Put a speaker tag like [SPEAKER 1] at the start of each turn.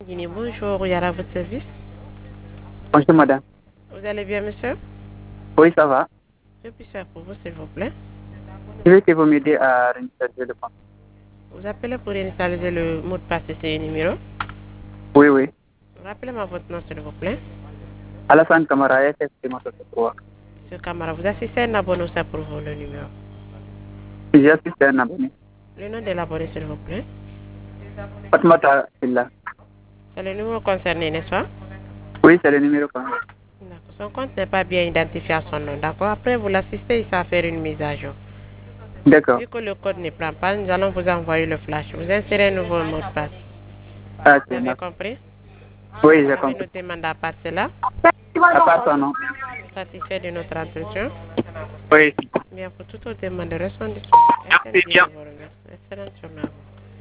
[SPEAKER 1] Guinée, bonjour, Yara, à votre service.
[SPEAKER 2] Bonjour madame.
[SPEAKER 1] Vous allez bien, monsieur?
[SPEAKER 2] Oui, ça va.
[SPEAKER 1] Que puis-je faire pour vous, s'il vous plaît?
[SPEAKER 2] Je vais que vous m'aider à réinitialiser le compte.
[SPEAKER 1] Vous appelez pour initialiser le mot de passe et ses numéros.
[SPEAKER 2] Oui, oui.
[SPEAKER 1] Rappelez-moi votre nom, s'il vous plaît.
[SPEAKER 2] Alassane Camara, SFC Moto 3.
[SPEAKER 1] Monsieur Camara, vous assistez à un abonné ou ça pour vous, le numéro?
[SPEAKER 2] J'ai assisté à un abonné.
[SPEAKER 1] Le nom de l'abonné, s'il vous plaît.
[SPEAKER 2] Fatmata Silla.
[SPEAKER 1] C'est le numéro concerné, n'est-ce pas?
[SPEAKER 2] Oui, c'est le numéro qu'on a.
[SPEAKER 1] D'accord. Son compte n'est pas bien identifié à son nom, d'accord? Après, vous l'assistez, il va faire une mise à jour.
[SPEAKER 2] D'accord.
[SPEAKER 1] Vu que le code ne prend pas, nous allons vous envoyer le flash. Vous insérez un nouveau mot de passe.
[SPEAKER 2] Ah,
[SPEAKER 1] Vous
[SPEAKER 2] c'est
[SPEAKER 1] avez
[SPEAKER 2] d'accord.
[SPEAKER 1] compris?
[SPEAKER 2] Oui,
[SPEAKER 1] Vous
[SPEAKER 2] j'ai
[SPEAKER 1] avez
[SPEAKER 2] compris.
[SPEAKER 1] noté mandat par cela.
[SPEAKER 2] À part son nom.
[SPEAKER 1] Satisfait de notre entretien.
[SPEAKER 2] Oui.
[SPEAKER 1] Bien, pour toute autre demande de restons disponibles.
[SPEAKER 2] Merci bien.
[SPEAKER 1] Excellente journée à vous.